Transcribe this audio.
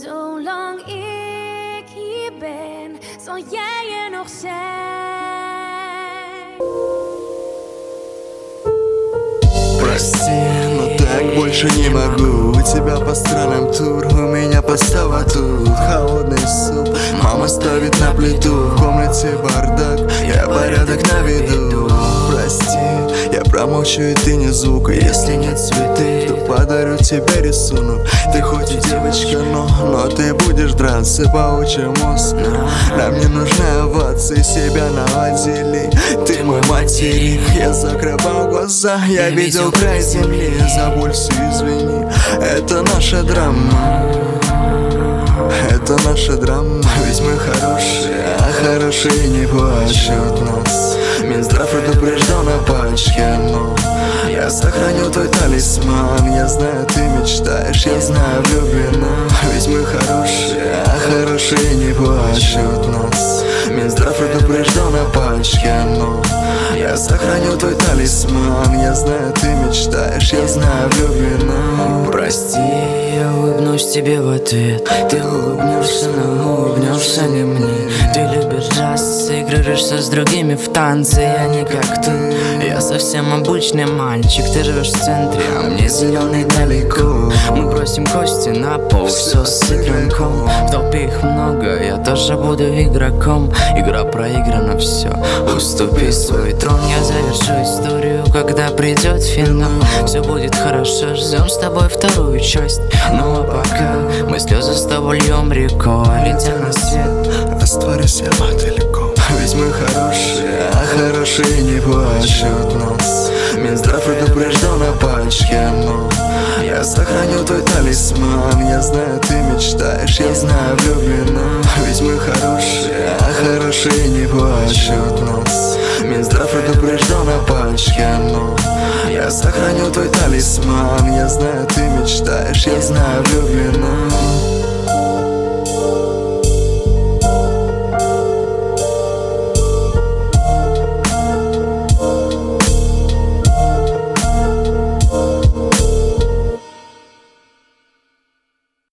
Zolang ik hier ben, zal jij er nog zijn. Прости, но так больше не могу. У тебя по странам тур, у меня постава тут. Холодный суп, мама ставит на плиту. В комнате бардак, я порядок наведу. Прости, я промолчу и ты не звука. Если нет цветы, то подарю тебе рисунок. Ты хоть и девочка, но ты будешь драться паучий мозг. Нам не нужны овации, себя наводили. Ты мой материк, я закрывал глаза. Я видел край земли, за боль все извини. Это наша драма, это наша драма. Ведь мы хорошие, а хорошие не плачут нас. Минздрав предупрежден на пачке, но я сохраню твой талисман. Я знаю, ты мечтаешь, я знаю, влюблена. Ведь мы хорошие, а хорошие не плачут нас. Минздрав предупрежден на пачке, но я сохраню твой талисман. Я знаю, ты мечтаешь, я знаю, влюблена. Прости, я улыбнусь тебе в ответ. Ты улыбнешься, но улыбнешься не мне. Ты любишь джаз, играешься с другими в танце. Я не как ты, я совсем обычный мальчик. Ты живешь в центре, а мне зеленый далеко. Мы бросим кости на пол, все с игроком. В толпе их много, я тоже буду игроком. Игра проиграна, все, уступи свой трон. Я завершу историю, когда придет финал. Все будет хорошо, ждем с тобой вторую часть. Ну а пока мы слезы с тобой льем рекой, летя на свет. Растворюсь я далеко. Ведь мы хорошие, а хорошие не плачут нас. Минздрав предупрежден на пачке, но я сохраню твой талисман. Я знаю, ты мечтаешь, я знаю, влюблена. Ведь мы хорошие, а хорошие не плачут нас. Минздрав предупрежден на пачке, но я сохраню твой талисман. Я знаю, ты мечтаешь, я знаю, влюблена.